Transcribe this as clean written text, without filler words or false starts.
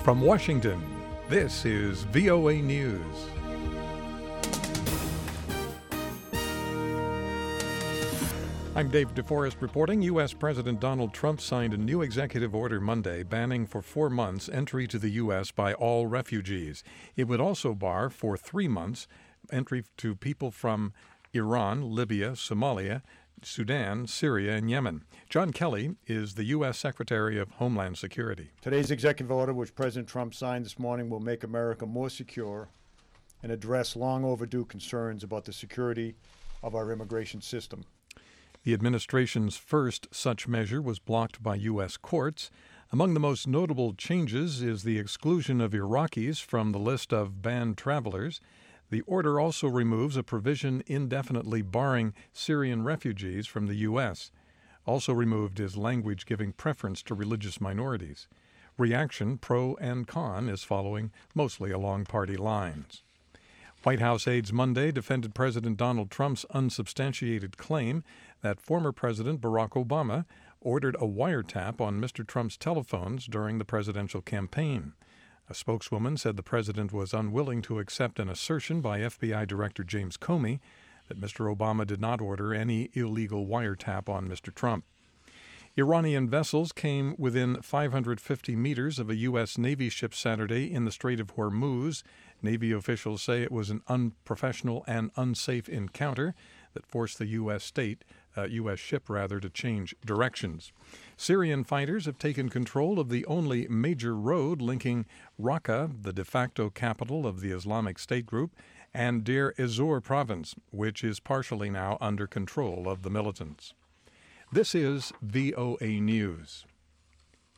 From Washington, this is VOA News. I'm Dave DeForest reporting. U.S. President Donald Trump signed a new executive order Monday banning for 4 months entry to the U.S. by all refugees. It would also bar for 3 months entry to people from Iran, Libya, Somalia, Sudan, Syria, and Yemen. John Kelly is the U.S. Secretary of Homeland Security. Today's executive order, which President Trump signed this morning, will make America more secure and address long overdue concerns about the security of our immigration system. The administration's first such measure was blocked by U.S. courts. Among the most notable changes is the exclusion of Iraqis from the list of banned travelers. The order also removes a provision indefinitely barring Syrian refugees from the U.S. Also removed is language giving preference to religious minorities. Reaction, pro and con, is following mostly along party lines. White House aides Monday defended President Donald Trump's unsubstantiated claim that former President Barack Obama ordered a wiretap on Mr. Trump's telephones during the presidential campaign. A spokeswoman said the president was unwilling to accept an assertion by FBI Director James Comey that Mr. Obama did not order any illegal wiretap on Mr. Trump. Iranian vessels came within 550 meters of a U.S. Navy ship Saturday in the Strait of Hormuz. Navy officials say it was an unprofessional and unsafe encounter that forced the U.S. ship to change directions. Syrian fighters have taken control of the only major road linking Raqqa, the de facto capital of the Islamic State group, and Deir ez-Zor province, which is partially now under control of the militants. This is VOA News.